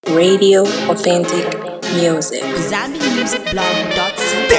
Radio Authentic Music. ZambianMusicBlog.com.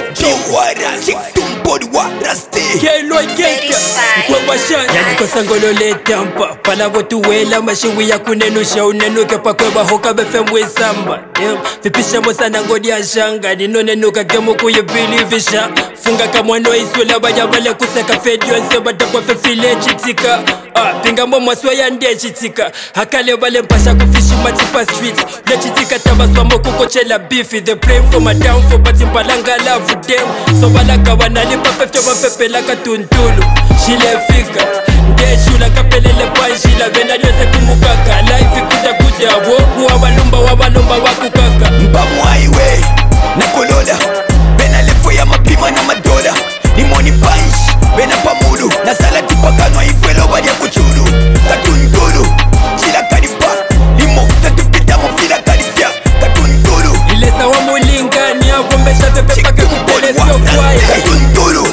Yanikosangololetampa palavo tuwela mashiwi ya kunenusha unenuke pakweba hoka befemwe samba vipisha mosana ngodi ya shanga ninonenuka kemu kuyabilivisha funga kamwano isula banyabale kuseka fedi yonse batakwa fefile chitika pinga mbo mwaswa ya ndie chitika hakale bale mpasha kufishi matipa streets le chitika tabaswa moko kochela beefy they pray for my downfall but impalanga love them so balaka wanalipa pefto mapepe laka tuntulu shile fika ndeshula kapelele panshila vena yose kumukaka life kuja kuja woku wabalumba wakukaka Mbamu highway na kolola bena lefo ya mapima na madola ni money punch bena pamudu na salati pakano ifelo badi ya kuchulu katundulu chila karipa limo tatupita mofila karifia katundulu ilesa wa mulingani avombesha pepe pake kupele sio kwaya katundulu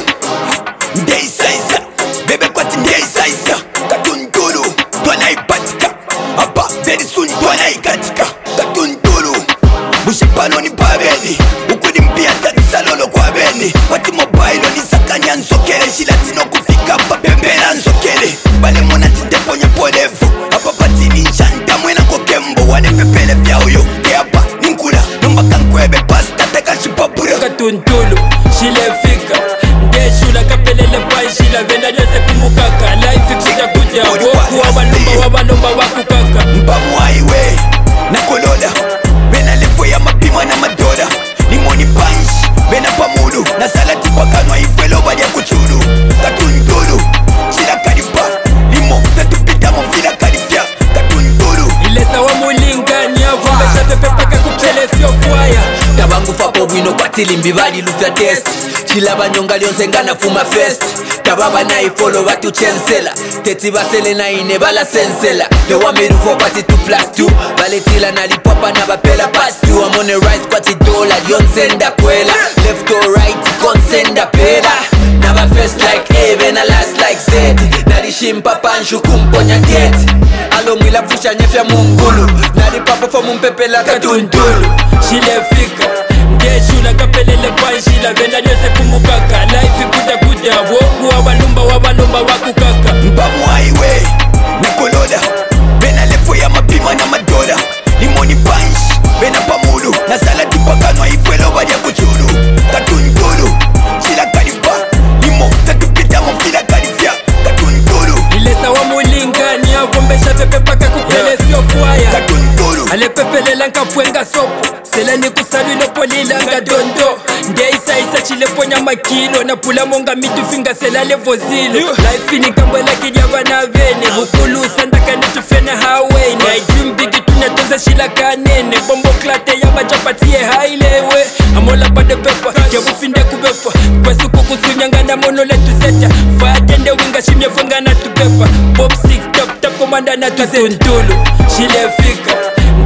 ndei saisa bebe kwati ndei saisa katundulu tuana ipatika hapa very soon tuana ikatika katundulu Bushipano ni pabeni ukudi mpia tadisa lolo kwa beni Wati mobile ni sakanya nsokele Shilatino kufika pa pembela nsokele Bale mona tindeponye polevu Hapa pati ni nchanta mwena kokembo Wane pepele vya uyo Keapa ninkula Nomba kankwebe pasta teka shipapura Katuntulu shile fika ndeshula kapelele panshila vena yose kumukaka life kuja kuja woku wabalumba wakukaka Mbamu highway na kolola bena lefo ya mapima na madola ni money punch bena pamudu na salati pakano ifelo badi ya kuchulu katundulu chila karipa limo tatupita mofila karifia katundulu ilesa wa mulingani avombesha pepe pake kupele sio kwaya tabangu fapo bwino kwatilimbi bali lufya test chila banyonga lyonse ngana fuma fest tababa na ifolo batu chensela teti basele na ine bala sensela they want me to for party 2+2 baletila na lipopa na bapela pass 2 I'm on the rise kwati dollar lyonse nda kwela left or right consenda pela na ba first like even a last like Z na lishimpa panshu kumponya get alo mwila fusha nyefya mungulu na lipapo fo mumpepela katuntulu shile fika ndeshula kapelele panshila vena yose kumukaka life kuja kuja woku wabalumba wakukaka Mbamu highway na kolola bena lefo ya mapima na madola ni money punch bena pamudu na salati pakano ifelo badi ya kuchulu katundulu chila karipa limo tatupita mofila karifia katundulu ilesa wa mulingani avombesha pepe pake kupele sio kwaya katundulu alepepelela nkapwenga sopo selani kusalwilo polilanga dondo ndeisaisa chileponya makilo napula monga mitu finga selale vozilo life ni kambwela kijaba na vene hukulusa ndakanitufene haweni I dream bigi tunatoza shila kanene bombo klate ya machapatie hailewe amola pade pepa kebufinde kubefa kwesu kukusunyanga na mono letu seta fadende winga shimye funga na tupepa pop 6 top komanda na tutuntulu shile fika